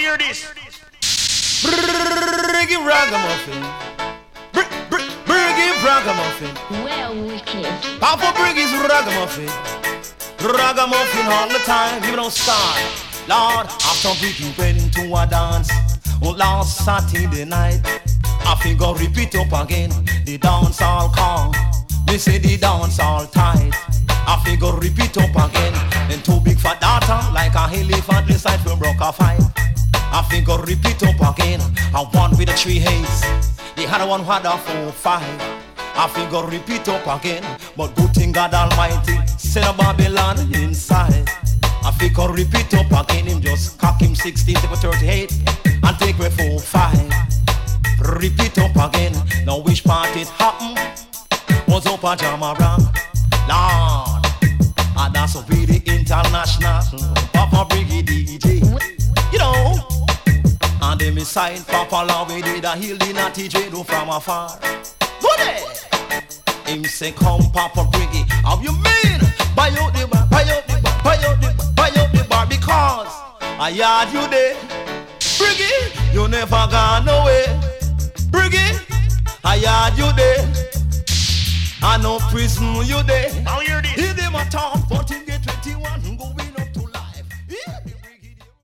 hear this. Briggy ragamuffin. Briggy ragamuffin. Well, wicked. Papa Briggy's ragamuffin. Ragamuffin all the time, you don't start. Lord, after Briggy went to a dance last Saturday night, I figure repeat up again. The dance all calm. They say the dance all tight. I figure repeat up again. Then two big fat data like a elephant inside from broke a fight. I figure repeat up again. I one with the 3 heads. The other one had a 4, 5. I figure repeat up again. But good thing God Almighty send a Babylon inside. I figure repeat up again. Him just cock him 16 to 38 and take me 4, 5. Repeat up again. Now which part it happened? Was up a Jamaran. Lord, and that's a be the international Papa Briggy DJ. You know, and then beside Papa Law we did a heal the natty do from afar. Go there. Him say come Papa Briggy. How you mean? Buy out the bar, buy out the bar, buy out the bar, buy out the bar because I heard you there. Briggy, you never gone away. Briggy, I heard you there. I know prison you there. I'll hear this. Hear them a talk.